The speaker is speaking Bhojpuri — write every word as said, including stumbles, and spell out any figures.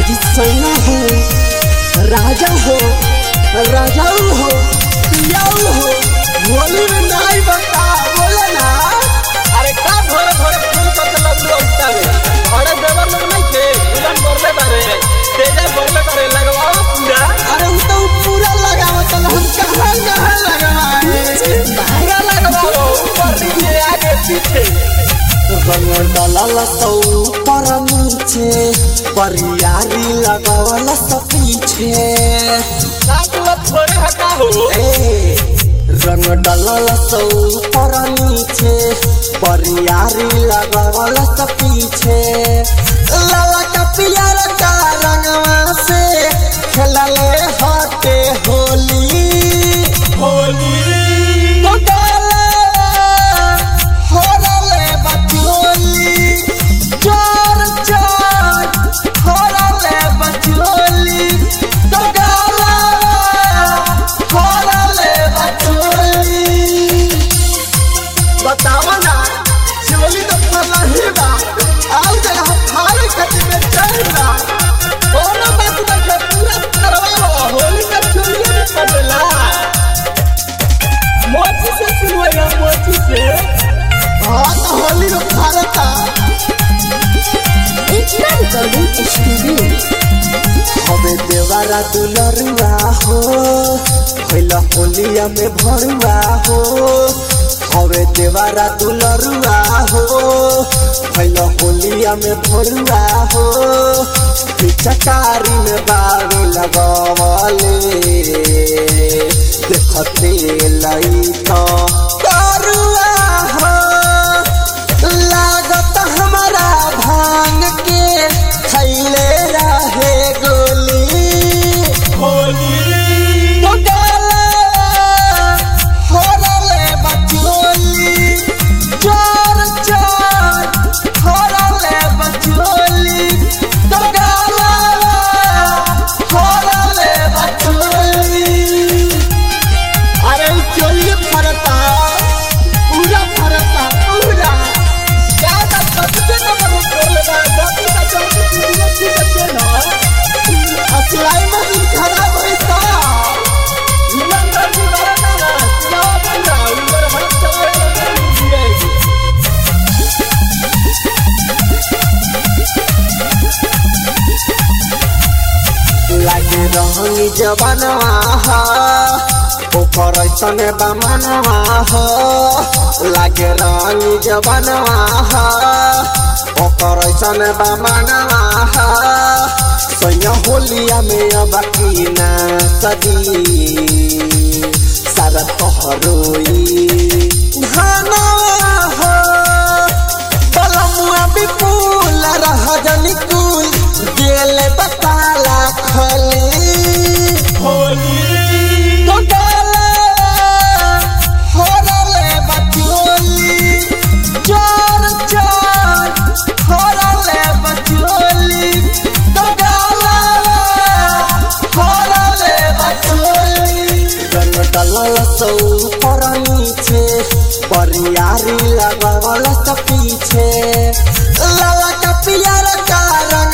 आज सोना हो राजा हो राजा हो पियाऊ हो होली में नहीं बता बोले ना। अरे का भोरे भोरे फोन करके लगलो उठता रे अरे देवर लोग नहीं थे उलन बोलले बारे तेजा बोलले बारे लगवाओ पूरा। अरे वो तो पूरा लगाओ तो हम कहां कहां लगाए पूरा लगवाओ ऊपर नीचे आगे पीछे रंग डाला तो ऊपर नीचे परियारी लगावला सब पीछे काटला थोड़े हटा हो ए रंग डाला तो ऊपर नीचे परियारी लगावला सब पीछे लाला का पियारा का रंगवा से खेलले हटे होली होली बताओ ना चोली तो फला ही बा आओ जरा हमारे खेती में चलना कोनो बात नहीं पूरा करवा होली का चोली में पड़ला मोची से सुनवाया मोची से हां तो होली में भारता इतना रिकॉर्डिंग स्टूडियो हवे देवारा दुलरुआ हो होइला होलिया में भरुआ हो हवे देवारा दुलरुआ हो होइला होलिया में भरुआ हो पिचकारी में बारू लगावले देखते लई तो करुआ हो लागत हमारा भांग के खैले रहे गोली होली सिलाई मशीन खराब है सा ईमानदार की बात ना सिलावा बन रहा ऊपर हम चले लागे रंगी जवानवा हो ऊपर ऐसने बमनवा हो लागे रंगी जवानवा हो ऊपर ऐसने बमनवा हो सैया होलिया में अब कीना सदी सारा तोहरोई धनवा हो बलमुआ विपुल रह जनी कुल गेले बताला खली होली तो डाला होरले बचोली चार चार होरले बचोली तो डाला होरले बचोली रंग डाला सौ पर नीचे परियारी लगावला सब पीछे लाला का पियारा का